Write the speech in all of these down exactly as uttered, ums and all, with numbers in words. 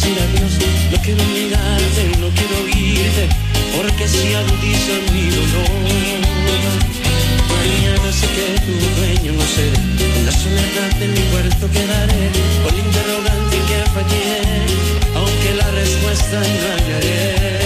decir adiós, no quiero mirarte, no quiero oírte, porque si agudiza mi dolor. Mañana sé que tu dueño no seré, en la soledad de mi puerto quedaré, con el interrogante en que fallé, aunque la respuesta no hallaré.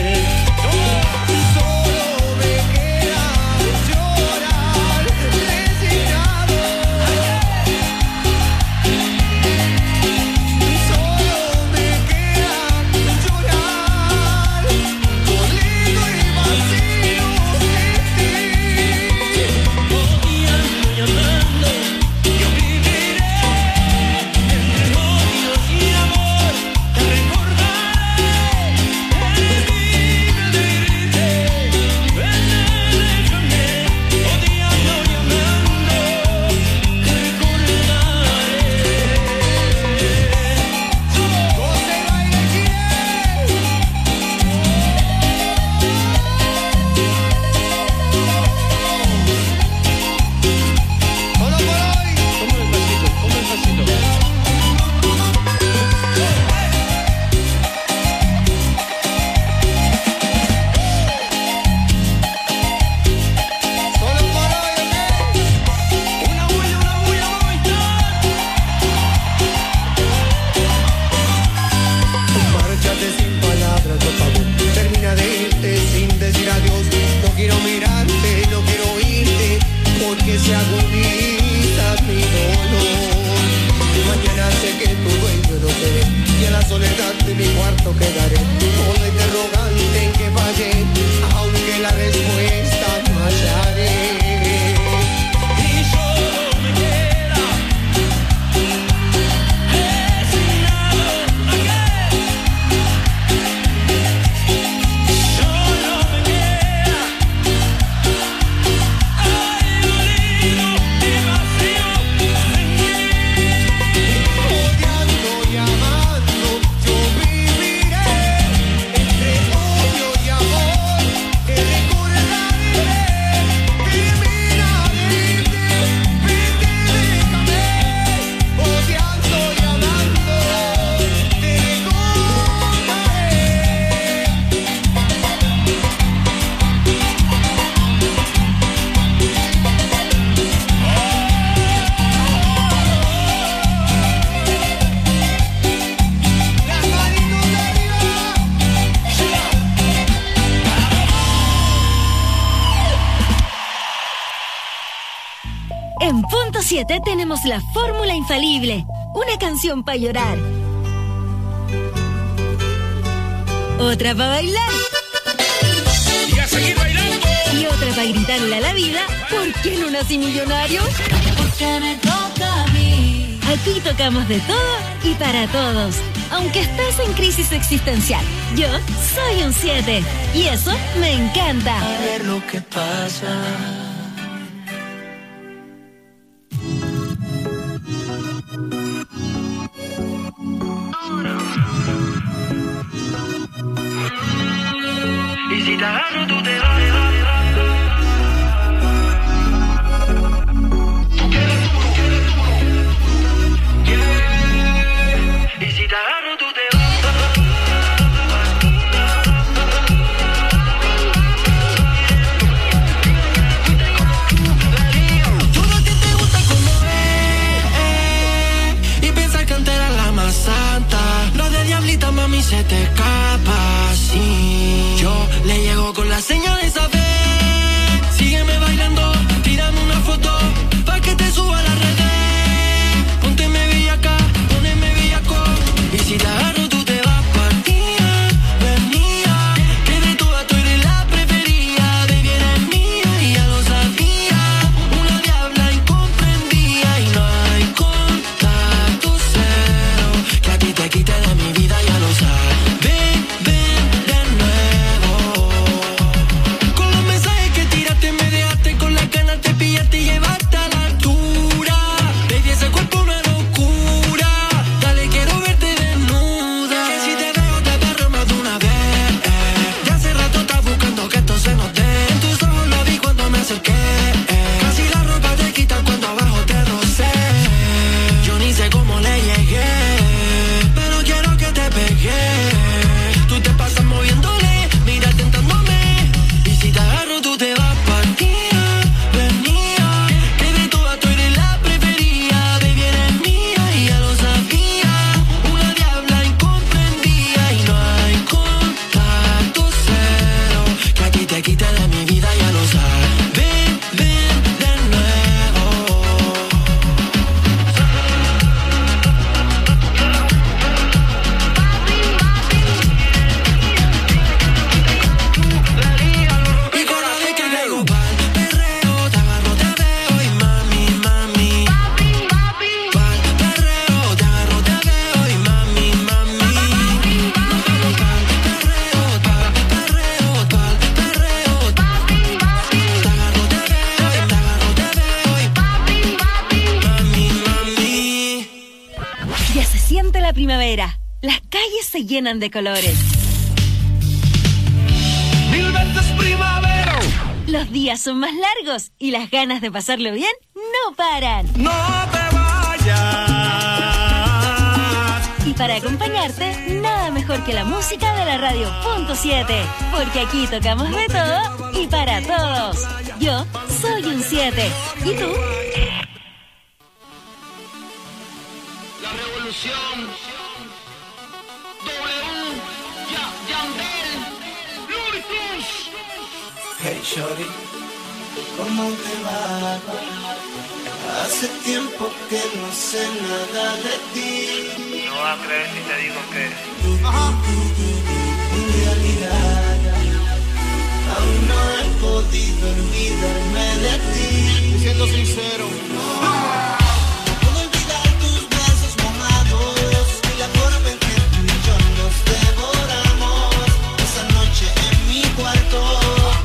Tenemos la fórmula infalible, una canción para llorar, otra para bailar y a seguir bailando, y otra para gritarle a la vida: ¿por qué no nací millonario? Porque me toca a mí. Aquí tocamos de todo y para todos, aunque estés en crisis existencial. Yo soy un siete y eso me encanta. A ver lo que pasa. Si te agarro, tú te vas. Tú quieres duro, quieres duro. Yeah. Y si te agarro, tú te vas. Todo que te gusta como es, y pensar que antes era la más santa. Lo de diablita, mami, se te escapa, sí. Yo le llego con la señal de esa vez. Sígueme bailando, tírame una foto pa' que te suba a las redes. Pónteme bellaca, poneme bellaco. Y si te agarro tú te vas partida, venía. Que de todas tú eres la preferida. Baby, eres mía y ya lo sabía. Una diabla incomprendida y no hay contacto cero que a ti te quite de mi vida, ya lo sabes. Ya se siente la primavera. Las calles se llenan de colores. Mil veces primavera. Los días son más largos y las ganas de pasarlo bien no paran. No te vayas. Y para acompañarte, nada mejor que la música de la radio punto siete. Porque aquí tocamos de todo y para todos. Yo soy un siete. ¿Y tú? La revolución. W. Ya, Yandel. Luritus. Hey Shorty, ¿cómo te va? Hace tiempo que no sé nada de ti. No vas a creer si te digo que... Ajá. En realidad, aún no he podido olvidarme de ti. Siendo sincero. No puedo olvidar tus besos mojados y la forma en que tú y yo nos devoramos esa noche en mi cuarto.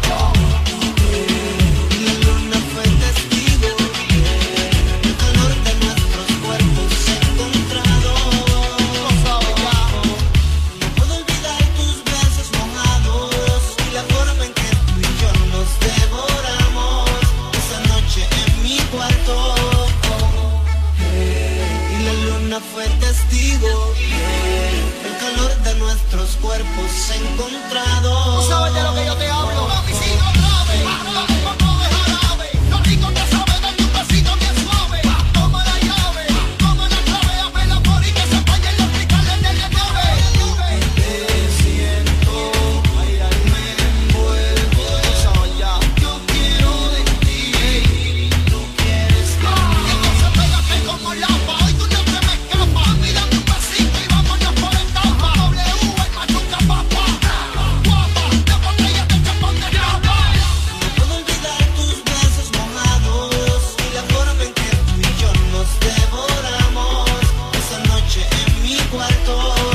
Fue testigo, el calor de nuestros cuerpos encontrados. ¿Tú sabes de lo que yo te hablo? Mami, sigo grave, vamos de jarabe. Lo rico que sabe, dame un besito bien suave. Toma la llave, toma la clave, hazme el amor y que se vayan los cristales de la nave. Te siento, me envuelvo, yo quiero de ti, tú quieres de mí. Entonces pégate como lapa, hoy tú no te me escapas. Mira un pasito y vámonos por el tapa. W, el machuca papa. Guapa, de botella de chapón de capa. No puedo olvidar tus besos mojados y la forma en que tú y yo nos devoramos esa noche en mi cuarto.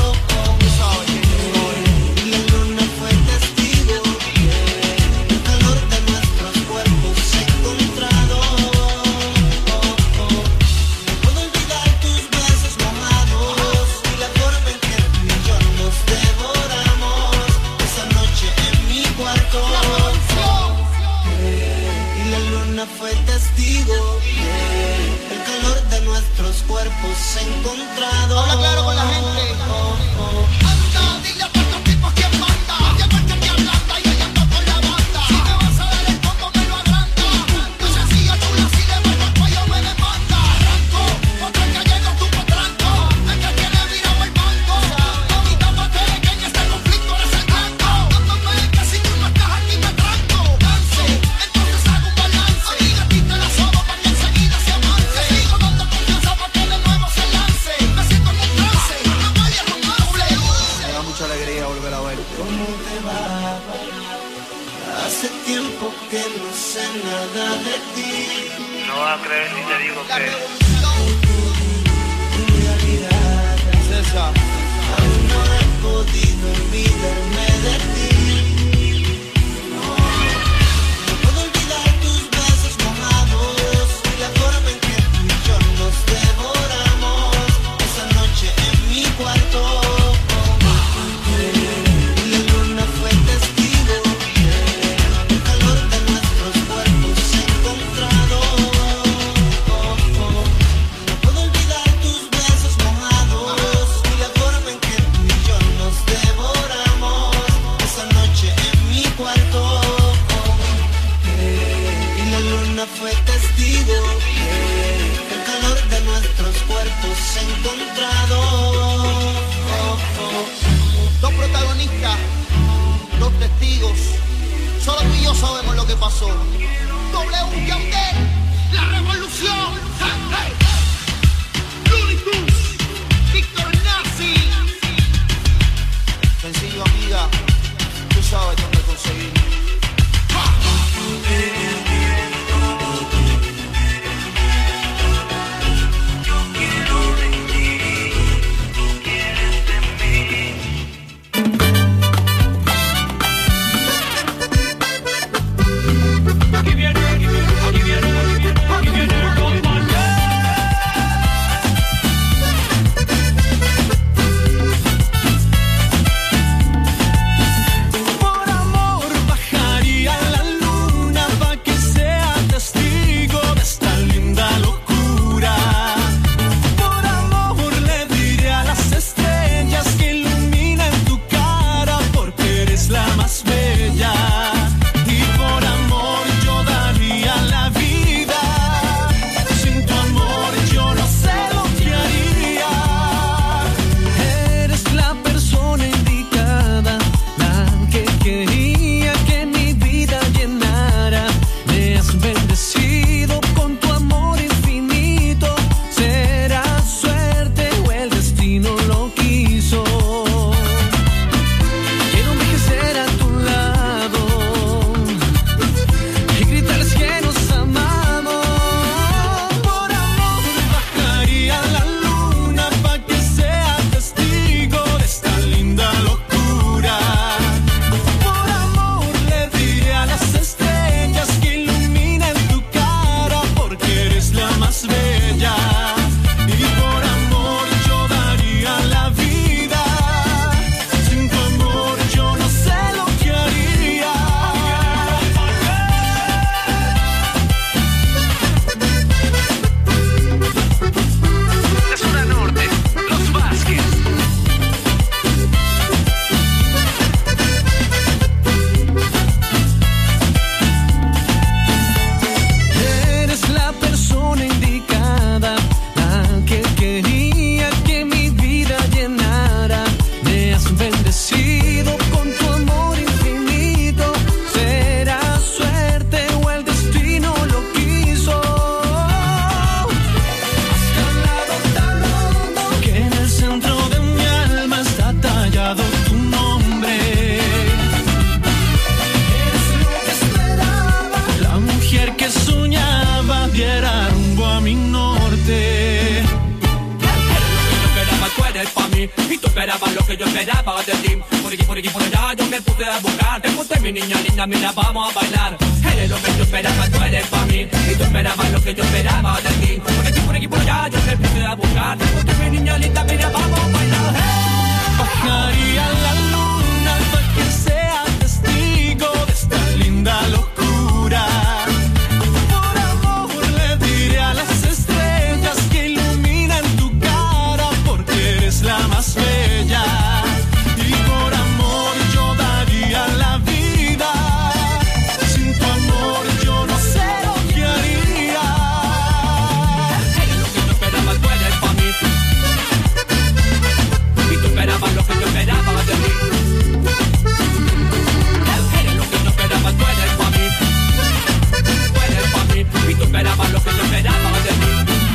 Y la luna fue testigo, el calor de nuestros cuerpos encontrados. No puedo olvidar tus besos mojados y la forma en que tú y yo nos devoramos esa noche en mi cuarto. Y la luna fue testigo, el calor de nuestros cuerpos encontrados. Habla claro con la gente. Anda, dile a todos estos tipos quién manda. Llegó el que te ablanda y ella anda por la banda. Si me vas a dar el combo me lo agranda. Yo sencilla chula, si le bajo el cuello me demanda. Arranco, otro que llega tu potranco. El que tiene virado el banco. Mamita más pequeña, este conflicto eres el blanco. Dándome que si tú no estás aquí me tranco. Dance, entonces hago un balance. Amiga, a ti te la sobo para que enseguida se avance. Sigo dando confianza para que de nuevo se lance. Me siento en un trance, no vaya a romance. Me da mucha alegría volver a verte. ¿Cómo te va? Hace tiempo que no sé nada de ti. No vas a creer si te digo La que... revolución. En realidad, César, aún no he podido olvidarme de ti. No, no puedo olvidar tus besos mojados y la forma en que tú y yo nos devoramos esa noche en mi cuarto. Y la luna fue testigo, el calor de nuestros cuerpos encontrados. No puedo olvidar tus besos mojados y la forma en que tú y yo nos devoramos esa noche en mi cuarto. Y la luna fue testigo, el calor de nuestros cuerpos encontrados. Dos protagonistas, dos testigos. Solo tú y yo sabemos lo que pasó. W, Yandel, la revolución. Hey, hey. Luritus, Víctor Nazi. sencillo amiga, tú sabes dónde conseguirme. que yo esperaba de ti. Por aquí, por aquí, por allá yo me puse a buscar. Te puse mi niña linda, mira, vamos a bailar. Eres lo que yo esperaba, tú eres pa' mí. Y tú esperabas lo que yo esperaba de ti. Por aquí, por aquí, por allá yo me puse a buscar. Te puse mi niña linda, mira, vamos a bailar. Hey. Bajaría la luna para que sea testigo de esta linda locura. Por amor le diré a las estrellas que iluminan tu cara porque eres la más bella. Y por amor yo daría la vida. Sin tu amor yo no sé lo que haría. Eres lo que yo esperaba, tú eres pa' mí. Y tú esperabas lo que yo esperaba de ti. Eres lo que yo esperaba, tú eres pa' mí. Tú eres pa' mí. Y tú esperabas lo que yo esperaba de ti.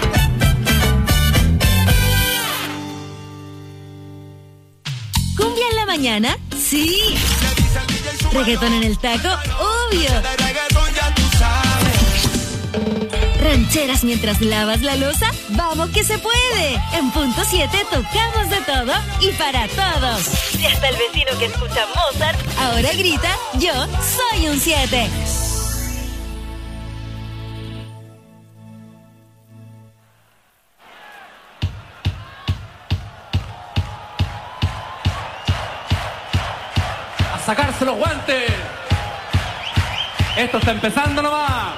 ¿Cumbia en la mañana? Sí. ¿Reggaetón en el taco? Obvio. ¿Rancheras mientras lavas la loza? ¡Vamos que se puede! En Punto siete tocamos de todo y para todos. Y hasta el vecino que escucha Mozart ahora grita, yo soy un siete. A sacarse los guantes. Esto está empezando nomás.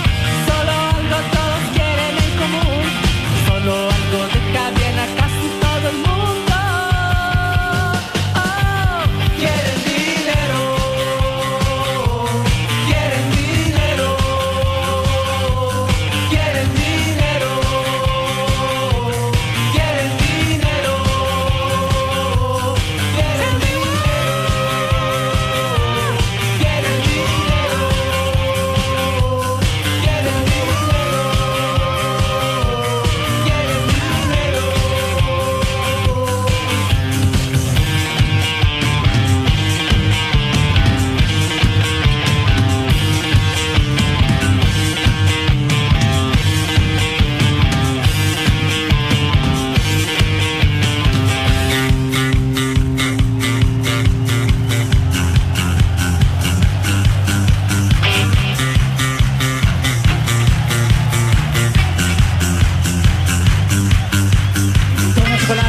Solo algo deja bien a casi todo.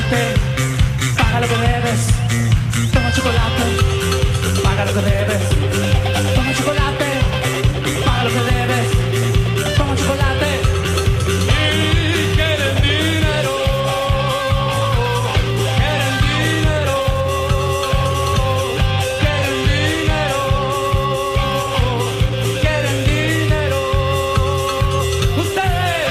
chocolate, paga lo que debes. Toma chocolate, paga lo que debes. Toma chocolate, paga lo que debes. Toma chocolate. Y quieren dinero, quieren dinero, quieren dinero, quieren dinero. Ustedes.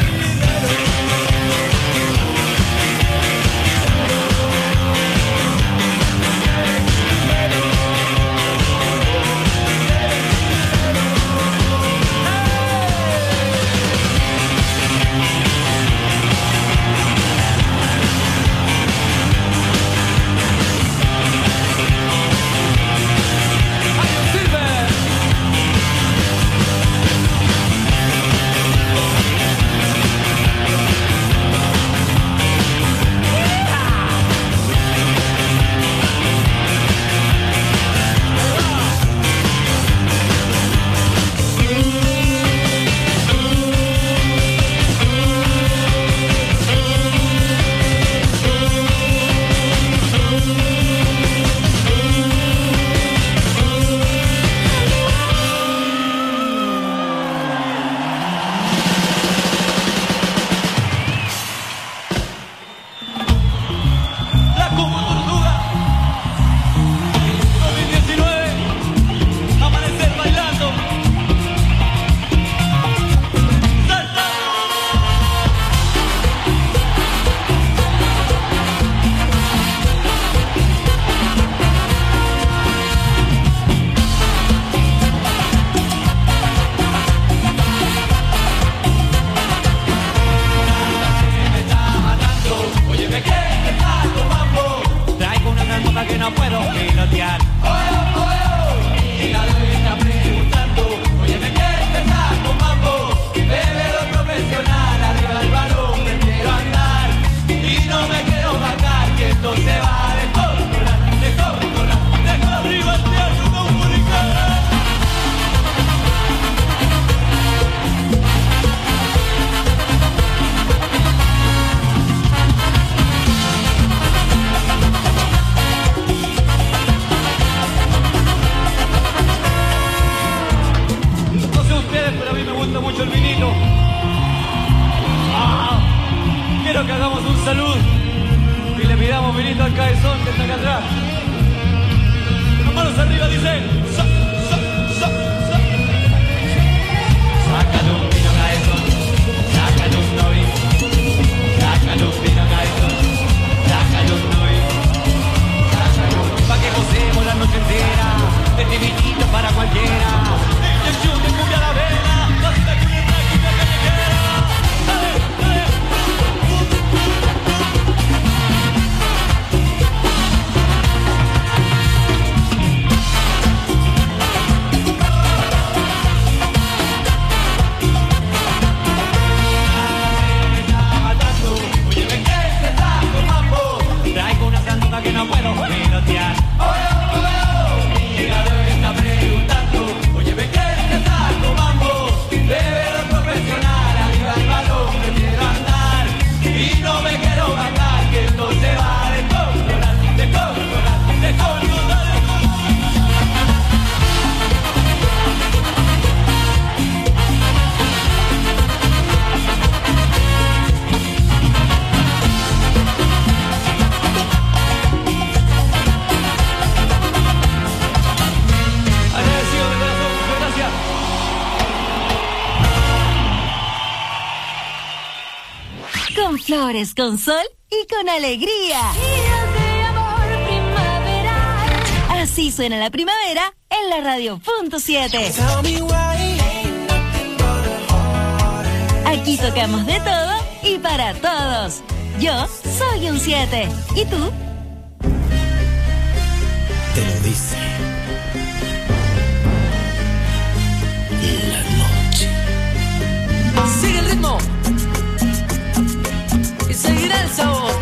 Que no puedo pilotear. Y la de está preguntando, oye, ¿me quieres empezar con mambo? Bebedor profesional, arriba el balón, me quiero andar. Y no me quiero bajar, que esto se va a descontrolar, descontrolar, descontrolar. Arriba el teatro comunicar. Pero a mí me gusta mucho el vinito. Ah, quiero que hagamos un salud y le pidamos vinito al cabezón que está acá atrás. Las manos arriba, dice. So, so, so, so. Sácale un vino cabezón, sácale un novi, sácale un vino cabezón, sácale un novi, sácale un... Pa' que gocemos la noche entera, este vinito para cualquiera. Inyección de cumbia a la vena, basta con una cumbia callejera. Dale, dale. Oye, me quieres empezar con mambo. Traigo una sanduca que no puedo pilotear. Y la de está preguntando, oye, me quieres empezar con mambo. Bebedor profesional, arriba el balón, me quiero andar. Y no me quiero bajar, que esto se va a descontrolar, descontrolar, descontrolar. Agradecido de corazón, muchas gracias. Con flores, con sol y con alegría. Así suena la primavera en la radio punto siete. Aquí tocamos de todo y para todos. Yo soy un siete. ¿Y tú? Te lo dice la noche. Sigue el ritmo y seguirá el sabor.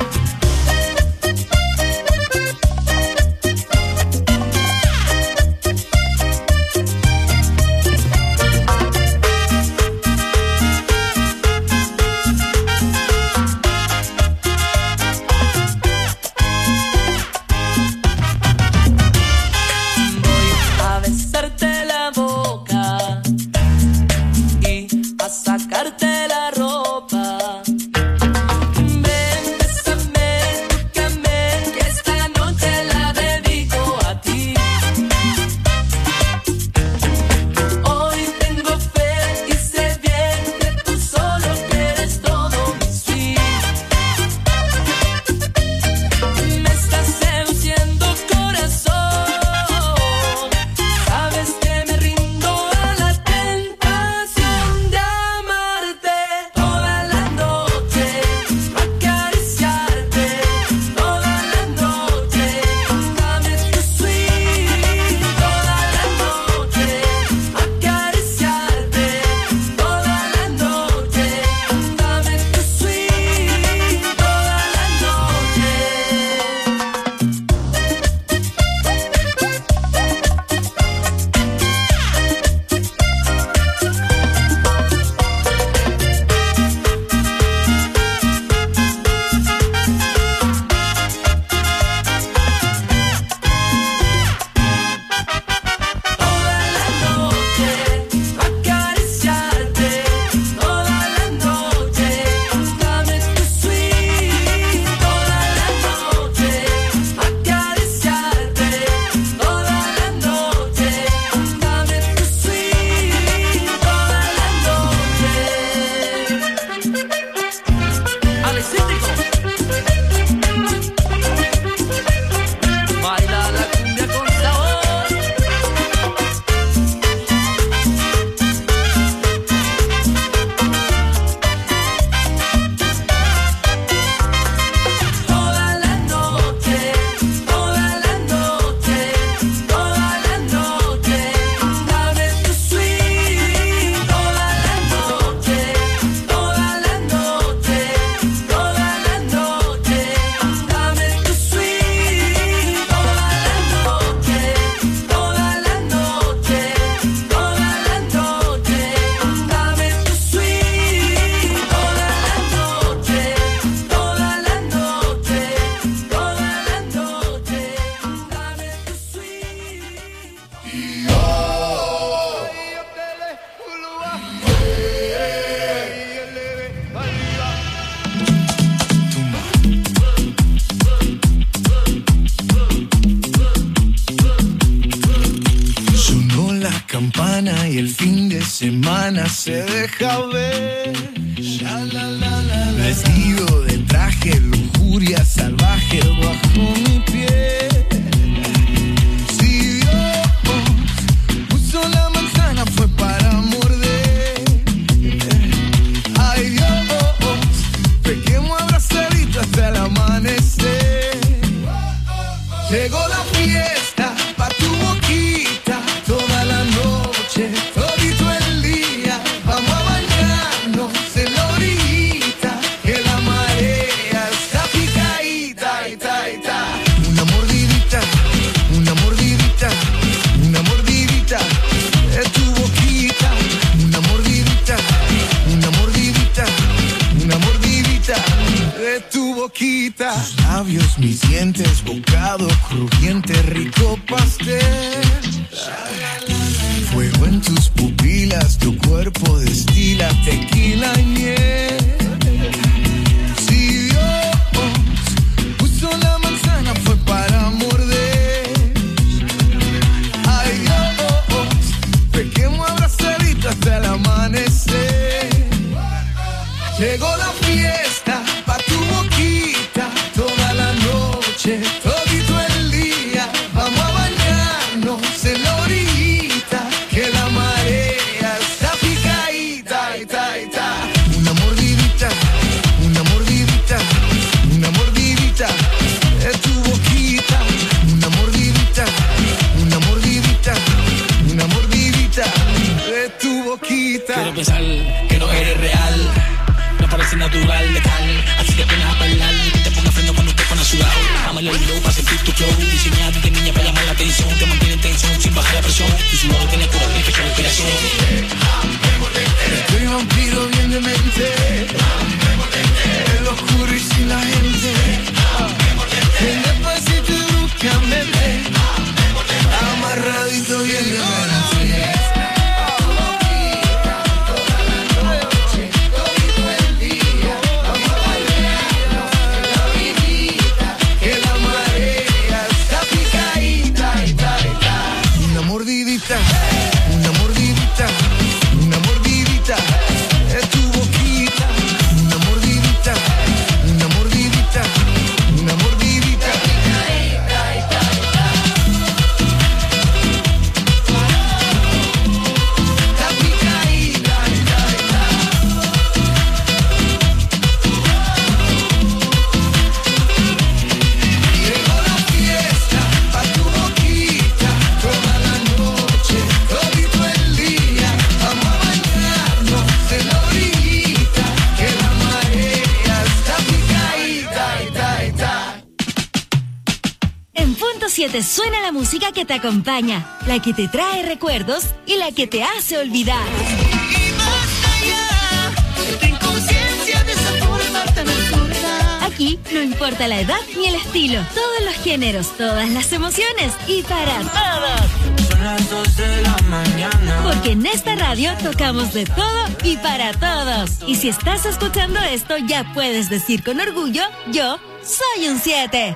y el fin de semana se deja ver. Vestido de traje, lujuria salvaje bajo mi piel. Si Dios puso la manzana fue para morder. Ay Dios, pequemos abrazaditos hasta el amanecer. Llegó la fiesta pa' tu boquita, toda la noche, todito el día. Vamos a bañarnos en la orillita, que la marea está picadita, ita, ita. Una mordidita, una mordidita, una mordidita de tu boquita. Una mordidita, una mordidita, una mordidita de tu boquita. Tus labios, mis dientes, bocado crujiente, rico pastel. Fuego en tus pupilas, tu cuerpo destila tequila y miel. Si Dios puso la manzana fue para morder. Ay Dios, pequemos abrazaditos hasta el amanecer. Llegó la fiesta pa' tu boquita, toda la noche, todito el día. Vamos a bañarnos en la orillita, que la marea está picadita, ita, ita. Una mordidita, una mordidita, una mordidita de tu boquita. Una mordidita, una mordidita, una mordidita de tu boquita. Quiero pensar que no eres real, no parece natural, letal. Así que apenas a bailar y que te ponga freno cuando te pones sudado. Dámelo el low para sentir tu flow, diseñado de niña para llamar la atención. Te mantiene en tensión sin bajar la presión, y su modo tiene cura de infección, respiración. Estoy vampiro bien de mente, en lo oscuro y sin la gente. En despacito y bruscamente, amarradito bien de mente. Una mordidita, una mordidita, una mordidita de tu boquita. Una mordidita, una mordidita, una mordidita. La picadita, llegó la fiesta pa' tu boquita, toda la noche, todito el día. Vamos a bañarnos en la orillita, que la marea está picadita, ita, ita. En punto siete suena la música que te acompaña, la que te trae recuerdos y la que te hace olvidar. Y más allá, ten conciencia de esa forma tan absurda. Aquí no importa la edad ni el estilo, todos los géneros, todas las emociones y para todos. Son las dos de la mañana. Porque en esta radio tocamos de todo y para todos. Y si estás escuchando esto, ya puedes decir con orgullo, yo soy un siete.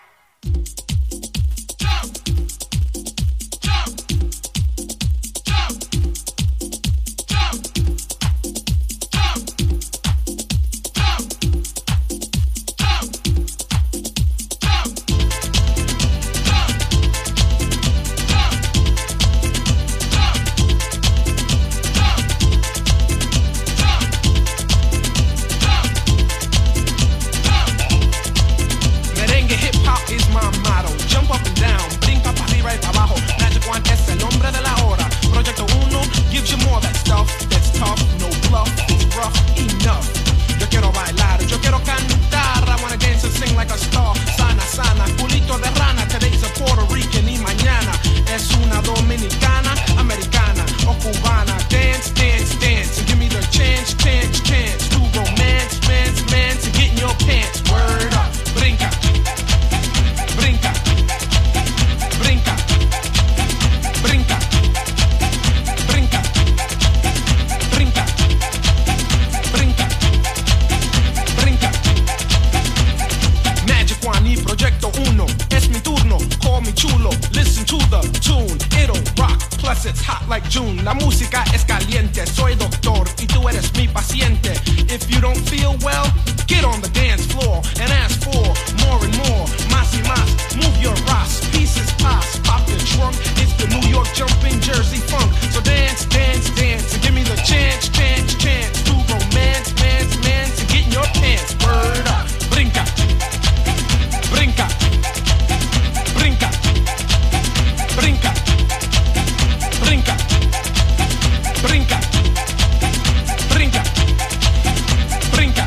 Merengue hip hop is my motto. Jump up and down, brinca para arriba y para abajo. Magic One es el hombre de la hora. Proyecto uno gives you more that stuff that's tough, no bluff, it's rough enough. Yo quiero bailar, yo quiero cantar. I wanna dance and sing like a star. Sana, sana, culito de rana. Today's a Puerto Rican y mañana es una dominicana, americana o cubana. Dance, dance, dance, and give me the chance, chance, chance to romance, mance, mance, and get in your pants. Word up, brinca. Brinca, brinca, brinca, brinca, brinca, brinca, brinca. Magic One y Proyecto Uno, es mi turno, call me chulo. Listen to the tune, it'll rock, play. plus it's hot like June. La música es caliente, soy doctor y tú eres mi paciente. If you don't feel well, get on the dance floor and ask for more and more. Más y más, move your ass, pieces pass, pop the trunk. It's the New York jumping Jersey funk. So dance, dance, dance, and give me the chance, chance, chance to romance, man's, man's, and get in your pants. Word up, brinca, brinca, brinca, brinca, brinca, brinca, brinca, brinca.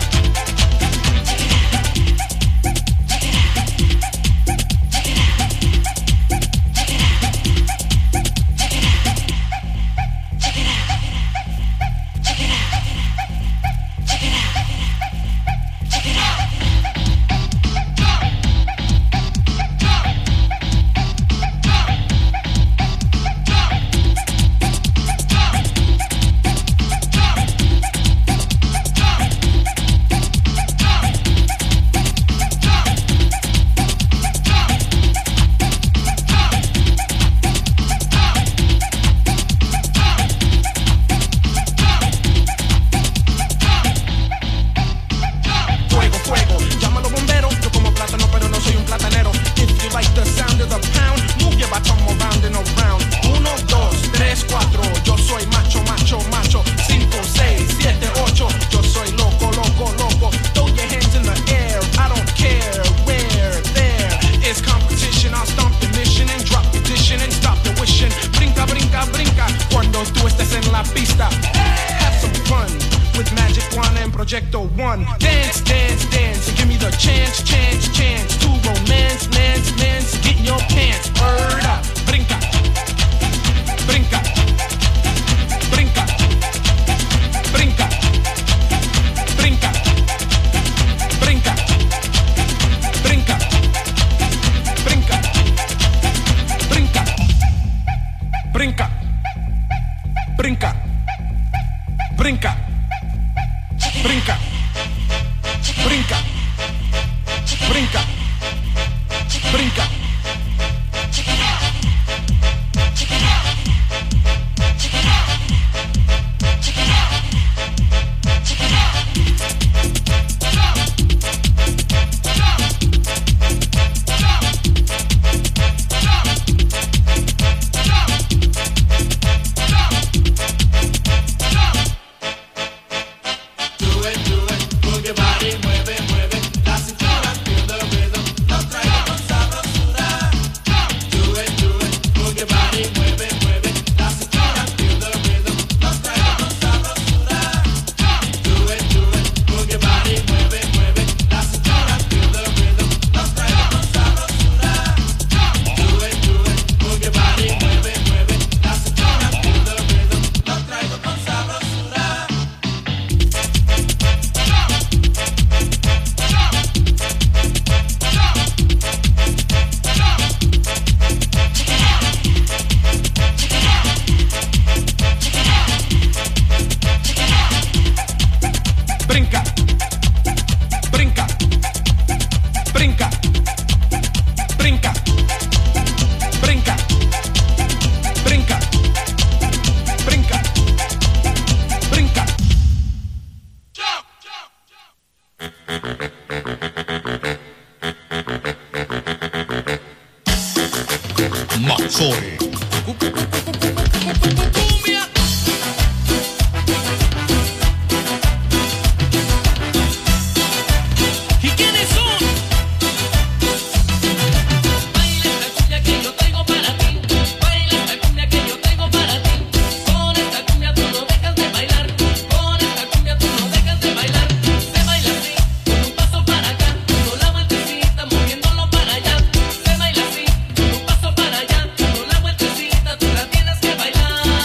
Mazzoli. Tienes que bailar.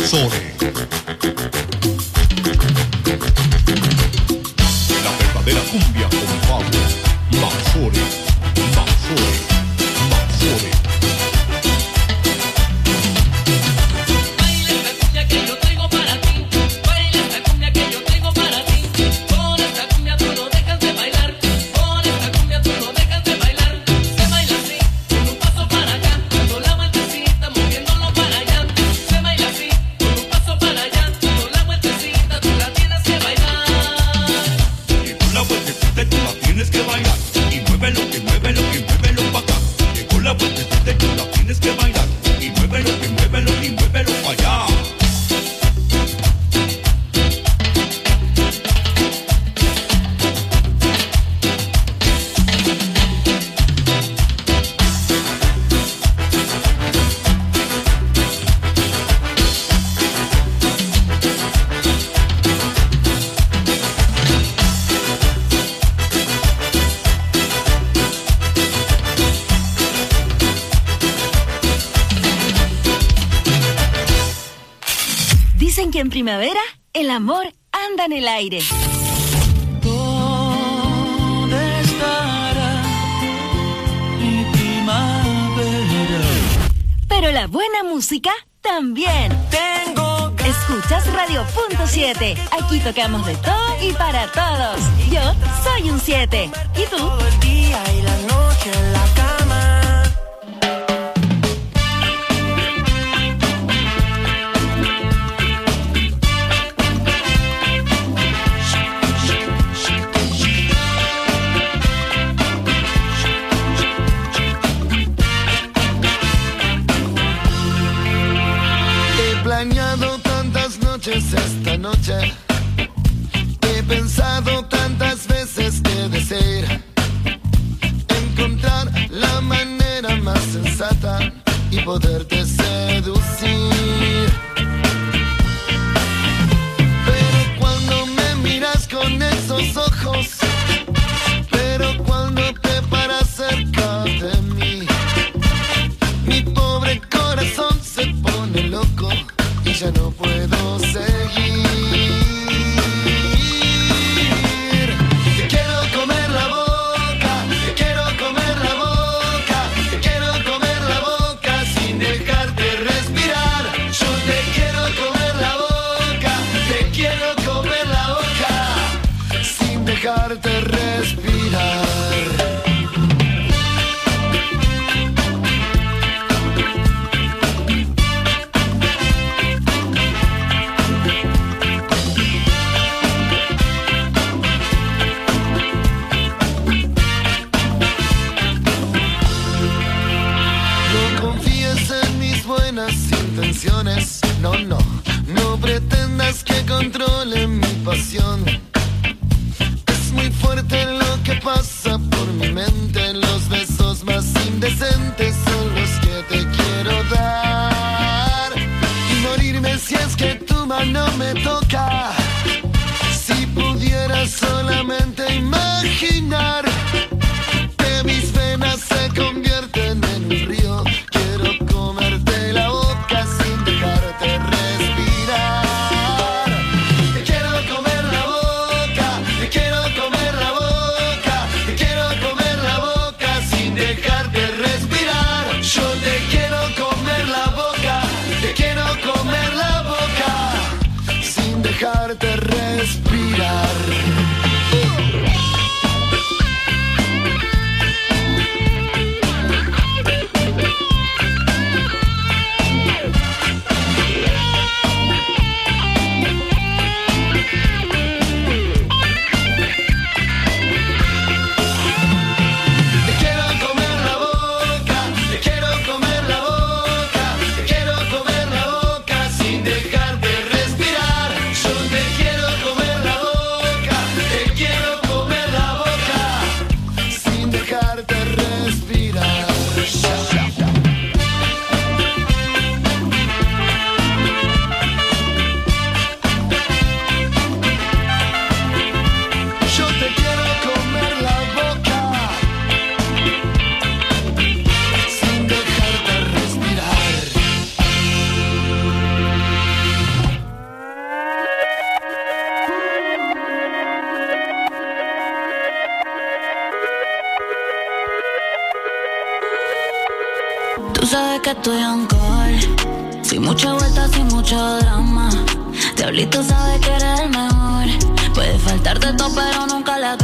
Manzoni. La verdadera cumbia con Pablo Manzoni. Manzoni. Manzoni. Baila esta cumbia que yo traigo para ti. Baila esta cumbia que yo traigo para ti. Con esta cumbia tú no dejas de bailar. Con esta cumbia tú no dejas de bailar. Se baila así, con un paso para acá, dando la vueltecita, moviéndolo para allá. Se baila así, con un paso para allá, dando la vueltecita, tú la tienes que bailar. Llegó la vueltecita y tú la tienes que bailar. Y muévelo, que muévelo, que muévelo pa' acá. Llegó la vueltecita y tú la tienes que bailar. Y muévelo, que muévelo, y muévelo pa' allá. Dicen que en primavera el amor anda en el aire. ¿Dónde estará mi primavera? Pero la buena música también. Tengo Escuchas Radio Punto siete. Aquí tocamos de todo y para todos. Yo soy un siete. ¿Y tú? todo el día y la noche en la cama. He planeado tantas noches esta noche. He pensado tantas veces que desear encontrar la manera más sensata y poderte seducir. Pero cuando me miras con esos ojos, pero cuando te paras cerca de mí, mi pobre corazón se pone loco y ya no puedo seguir. Te quiero comer la boca, te quiero comer la boca, te quiero comer la boca sin dejarte respirar. Yo te quiero comer la boca, te quiero comer la boca sin dejarte respirar. No confíes en mis buenas intenciones, no, no, no pretendas que controle mi pasión. Es muy fuerte lo que pasa por mi mente, los besos más indecentes son los que te quiero dar. Y morirme si es que tu mano me toca. Si pudiera solamente imaginar que mis venas se convierten en un río, quiero comerte la boca sin dejarte respirar. Te quiero comer la boca, te quiero comer la boca, te quiero comer la boca sin dejarte respirar. Yo te quiero comer la boca, te quiero comer la boca sin que estoy on call. Sin mucha vuelta, sin mucho drama. Diablito sabe que eres el mejor. Puede faltarte todo, pero nunca la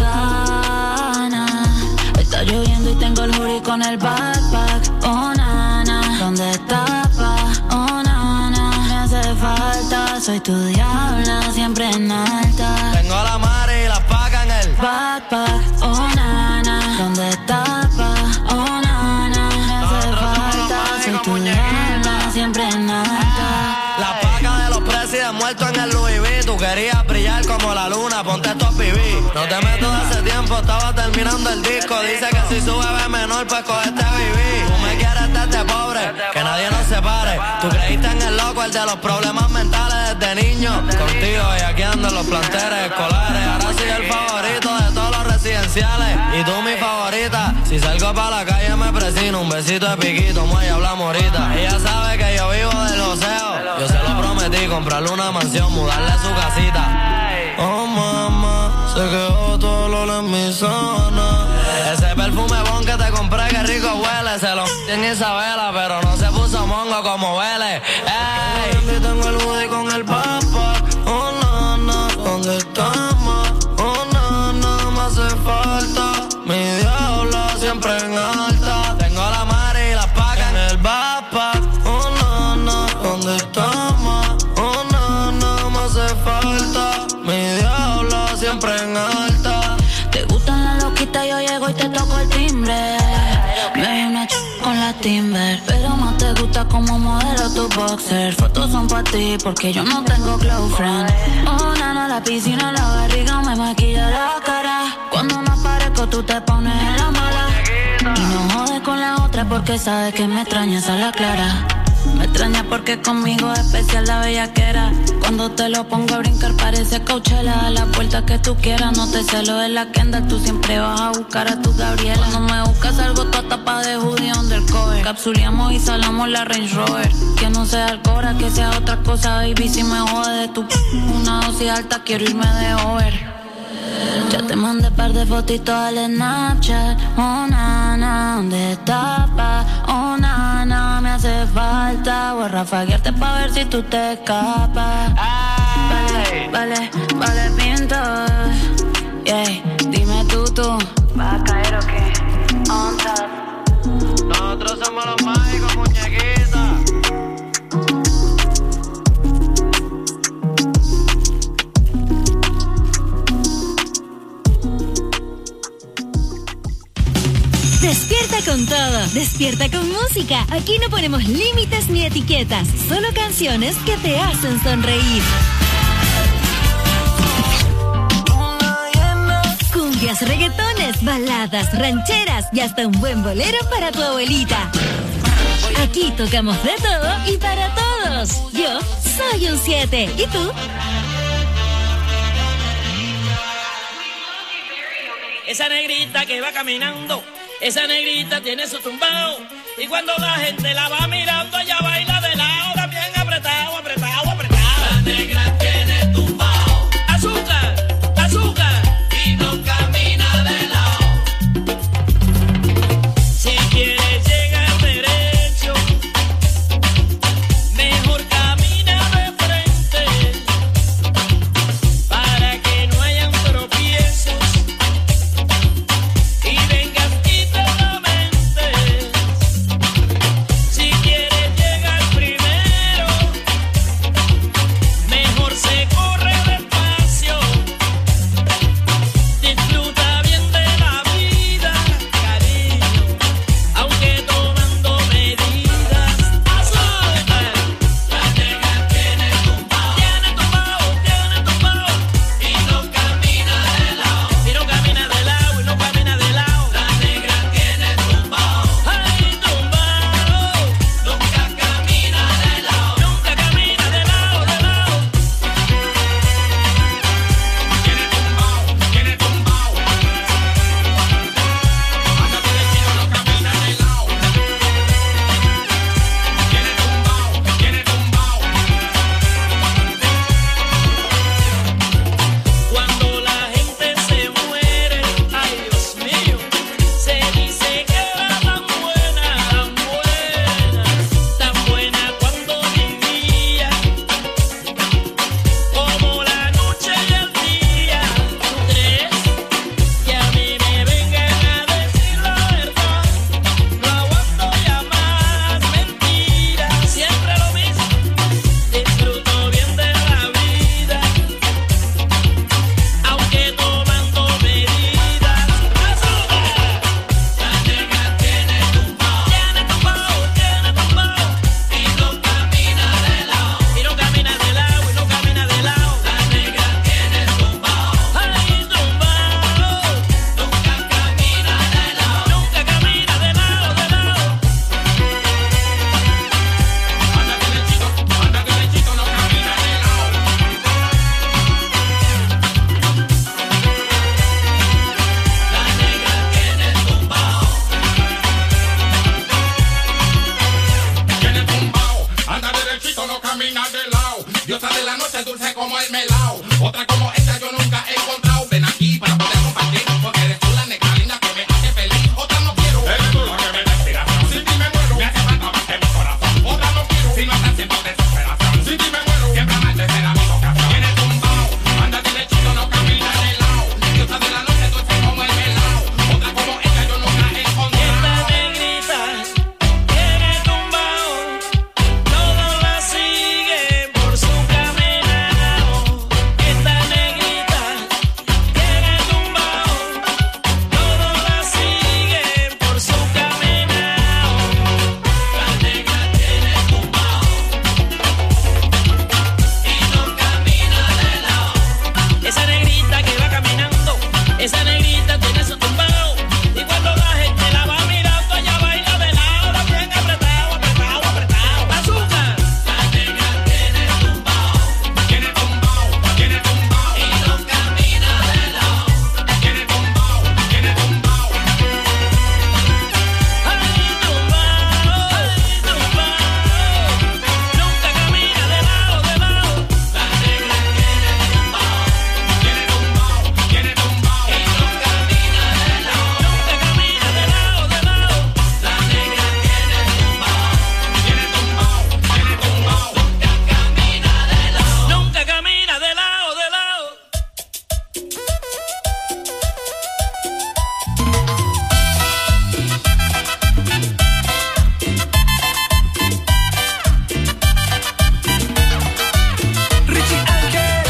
gana. Está lloviendo y tengo el hoodie con el backpack. Oh, nana, ¿dónde está, pa? Oh, nana, me hace falta. Soy tu diabla, siempre en alta. Tengo la madre y la paca en el backpack. Oh, nana, ¿dónde está, pa? Oh, nana, me hace falta. Soy tu diabla, siempre en alta. La paca de los presidentes muertos en el Louis V. Tú querías brillar como la luna, ponte esto a vivir. No te meto de hace tiempo, estaba terminando el disco. Dice que si su bebé menor, pues cogete a vivir. Tú me quieres desde pobre, que nadie nos separe. Tú creíste en el loco, el de los problemas mentales desde niño. Contigo y aquí ando en los planteles escolares. Ahora soy el favorito de todos los residenciales. Y tú mi favorita. Si salgo para la calle me presino. Un besito de piquito, muelle, hablamos ahorita. Ella sabe que yo vivo del joseo. Yo se lo prometí, comprarle una mansión, mudarle a su casita. Oh mamá, se quedó todo el olor en mi zona. Ese perfume bon que te compré, que rico huele. Se lo en Isabela, pero no se puso mongo como huele. Ey, tengo el hoodie con el backpack. Oh nana, ¿dónde estamos? Oh nana, me hace falta. Mi diabla siempre en alta. Tengo la madre y la paca en el backpack. Oh nana, ¿dónde estamos? Oh nana, me hace falta. Mi diabla siempre en alta. Te gustan las loquitas, yo llego y te toco el timbre. Me vi una ch con la Timber, pero más te gusta como modelo tu boxer. Fotos son pa' ti porque yo no tengo close friend. Oh, nana, la piscina, la barriga me maquilla la cara. Cuando me aparezco tú te pones en la mala. Y no jodes con la otra porque sabes que me extrañas a la clara. Me extraña porque conmigo es especial la bellaquera. Cuando te lo pongo a brincar parece Coachella. A la puerta que tú quieras, no te celo de la Kendall. Tú siempre vas a buscar a tu Gabriela. Cuando me buscas algo toda tapa de hoodie undercover. Capsuleamos y salamos la Range Rover. Que no sea Alcora, que sea otra cosa, baby. Si me jode de tu p una dosis alta, quiero irme de over. Ya te mandé par de fotitos al Snapchat. Oh, nana, ¿dónde estás, pa? Oh, nana, me hace falta. Voy a rafaguearte pa' ver si tú te escapas. Vale, vale, vale, pinto. Yeah, dime tú, tú. ¿Vas a caer o qué? On top. Nosotros somos los mágicos, muñequitas. Despierta con todo, despierta con música. Aquí no ponemos límites ni etiquetas, solo canciones que te hacen sonreír. Cumbias, reggaetones, baladas, rancheras y hasta un buen bolero para tu abuelita. Aquí tocamos de todo y para todos. Yo soy un siete. ¿Y tú? Esa negrita que va caminando, esa negrita tiene su tumbao. Y cuando la gente la va mirando, ella baila de lado, también apretado, apretado, apretado. La negra tiene tumbao. Azúcar, azúcar. Y no camina de lado. Si quieres llegar derecho, mejor camina de frente. Para que no hayan tropiezos. Y vengas y te lamentes. Si quieres llegar anda derechito, no camina de lado. Diosa de la noche, dulce como el melao. Otra como esta yo nunca he encontrado. Ven aquí para poder compartir, porque eres tú la negra linda que me hace feliz. Otra no quiero, eres tú la que me da inspiración. Sin ti me muero, me hace falta más que mi corazón. Otra no quiero, si no estás siendo desesperación. Sin ti me muero, siempre amarse será mi vocación. Tienes tumbao, anda derechito, no camina de lado. Diosa de la noche, dulce como el melao. Otra como esta yo nunca he encontrado. Esta negrita tiene tumbao, todos la siguen por su caminado. Esta negrita tiene tumbao, todos la siguen por su caminado. La negra tiene tumbao y no camina de lado. Esa negrita que va caminando, esa negrita tiene su tumbao. Y cuando la gente la va mirando, ella baila de lado, bien apretado, apretado, apretado. Azúcar. La negra tiene tumbao, Tiene tumbao, tiene tumbao. y no camina de lado. Tiene tumbao, tiene tumbao. Ay, tumbao, ay, tumbao. Nunca camina de lado, de lado. La negra tiene tumbao, Tiene tumbao, tiene tumbao. y no camina de lado. Nunca camina de lado, de lado. La negra tiene tumbao, Tiene tumbao, tiene tumbao. nunca camina de lado, de lado. Richie Ángel.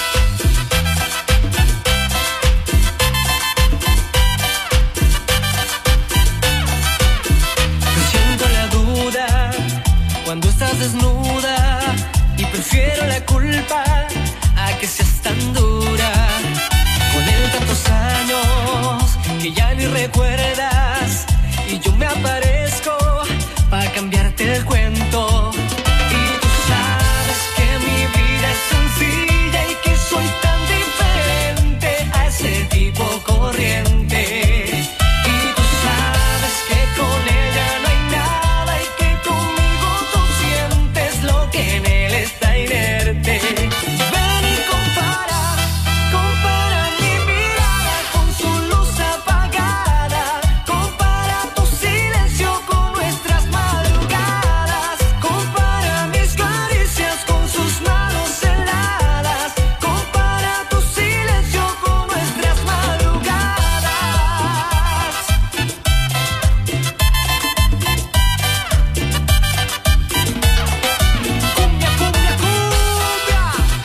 Me siento la duda cuando estás desnuda y prefiero la culpa a que seas tan dura. Con él tantos años que ya ni recuerdas y yo me aparezco para cambiarte el cuento. Y tú sabes que mi vida es sencilla y que soy tan diferente a ese tipo corriente. Y tú sabes que con ella no hay nada y que conmigo tú sientes lo que en él está inerte. Ven y compara, compara mi mirada con su luz apagada. Compara tu silencio con nuestras madrugadas. Compara mis caricias con sus manos heladas. Compara tu silencio con nuestras madrugadas. Cumbia, cumbia, cumbia.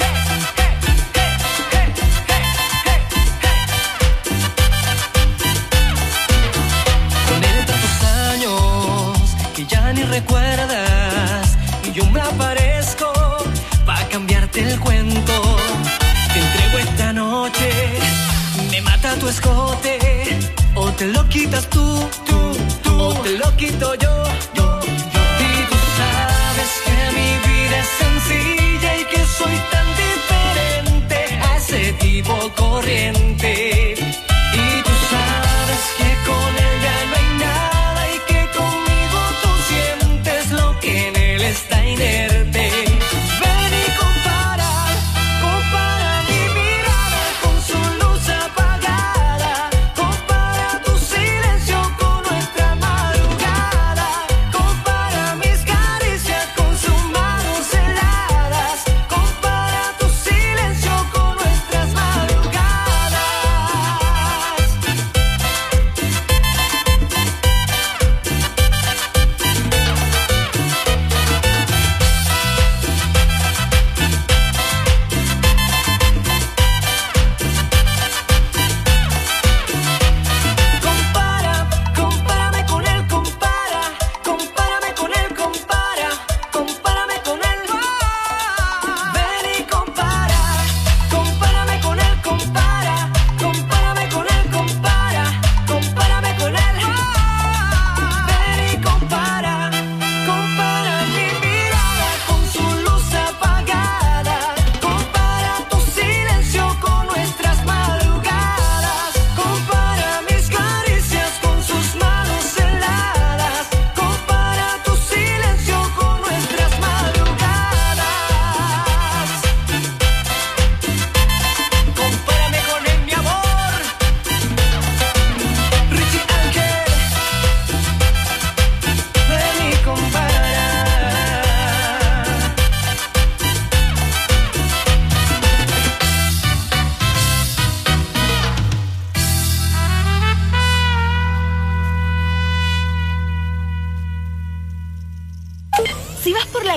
Con él tantos años que ya ni recuerdas y yo me aparezco para cambiarte el cuento. Te entrego esta noche, me mata tu escote, o te lo quitas tú, tú, tú, o te lo quito yo, yo, yo. Y tú sabes que mi vida es sencilla y que soy tan diferente a ese tipo corriente. Y tú sabes que con él ya no hay nada y que conmigo tú sientes lo que en él está inerte. Ven y compara, compara mi mirada con su luz apagada. Compara tu silencio con nuestra madrugada. Compara mis caricias con sus manos heladas. Compara tu silencio con nuestras madrugadas.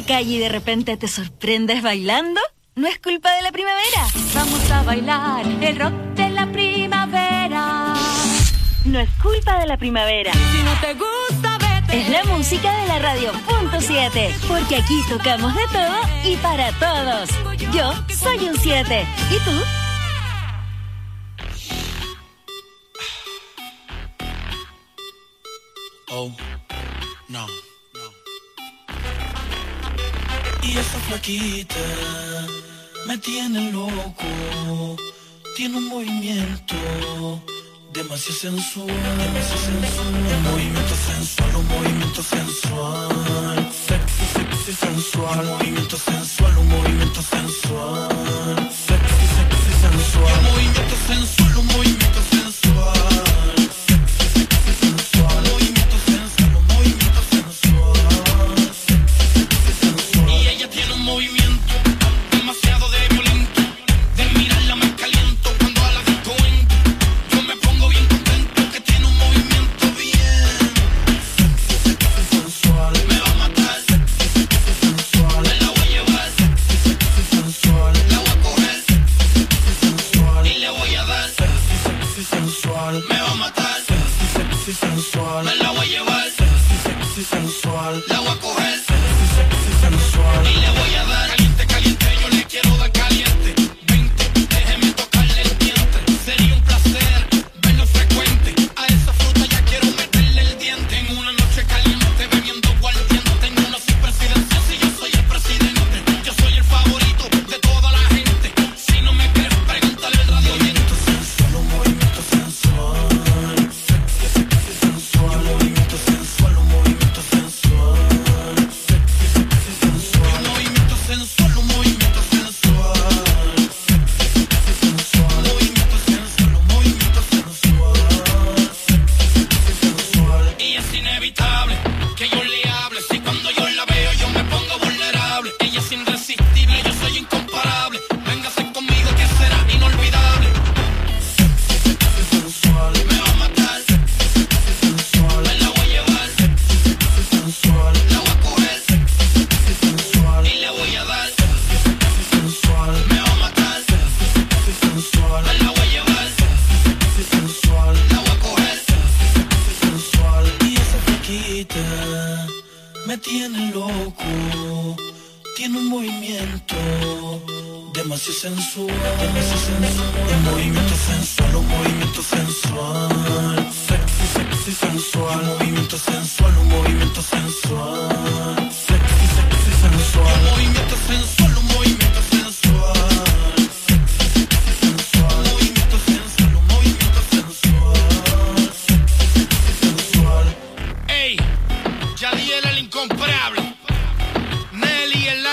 calle y de repente te sorprendes bailando, no es culpa de la primavera. Vamos a bailar el rock de la primavera. No es culpa de la primavera. Si no te gusta, vete. Es la música de la radio punto siete, porque aquí tocamos de todo y para todos. Yo soy un siete. ¿Y tú? Oh, no, no. Y esa flaquita me tiene loco. Tiene un movimiento demasiado sensual, demasiado sensual. Un movimiento sensual, un movimiento sensual. Sexy, sexy, sensual. Un movimiento sensual, un movimiento sensual. Sexy, sexy, sensual. Un movimiento sensual, un movimiento sensual. Movimiento demasiado de violento, de mirarla me caliento cuando a la disco entro. Yo me pongo bien contento que tiene un movimiento bien sexy, sexy, sensual. Me va a matar sexy, sexy, sensual. Me la voy a llevar sexy, sexy, sensual. La voy a coger sexy, sexy, sensual. Y le voy a dar sexy, sexy, sensual. Me va a matar sexy, sexy, sensual. Me la voy a llevar sexy, sexy, sensual. La voy a coger sexy, sexy, sensual. Y le voy a dar caliente, caliente, yo le quiero dar caliente. Vente, déjeme tocarle el diente. Sería un placer verlo frecuente. A esa fruta ya quiero meterle el diente. En una noche caliente, bebiendo aguardiente. En una subpresidencia, si yo soy el presidente. Yo soy el favorito de toda la gente. Si no me crees, pregúntale al radio oyente. Sensual, un movimiento sensual. Sexy, sexy, sensual. Un movimiento sensual, un movimiento sensual. Sexy, sexy, sensual. Un movimiento sensual, un movimiento sensual. Sexy, sexy, sensual. Un movimiento sensual, un movimiento sensual. Sexy, sexy, sensual. Y es inevitable que yo le hable. Si cuando yo la veo yo me pongo vulnerable. Ella es irresistible, yo soy incomparable. Véngase conmigo que será inolvidable. Sexy, sexy, sensual. Me va a matar. Sexy, sexy, sensual. Me la voy a llevar. Sexy, sexy, sensual. La voy a coger. Sexy, sexy, sensual. Y le voy a dar. Sexy, sexy, sensual. Me va a matar. Sexy, sexy, sensual. Me la voy a llevar. Sexy, sexy, sensual. La voy a coger. Sexy, sexy, sensual. Y esa flaquita me tiene loco. Tiene un movimiento demasiado sensual, demasiado sensual. Un movimiento sensual, un movimiento sensual. Sexy, sexy, sensual. Un movimiento sensual, un movimiento sensual.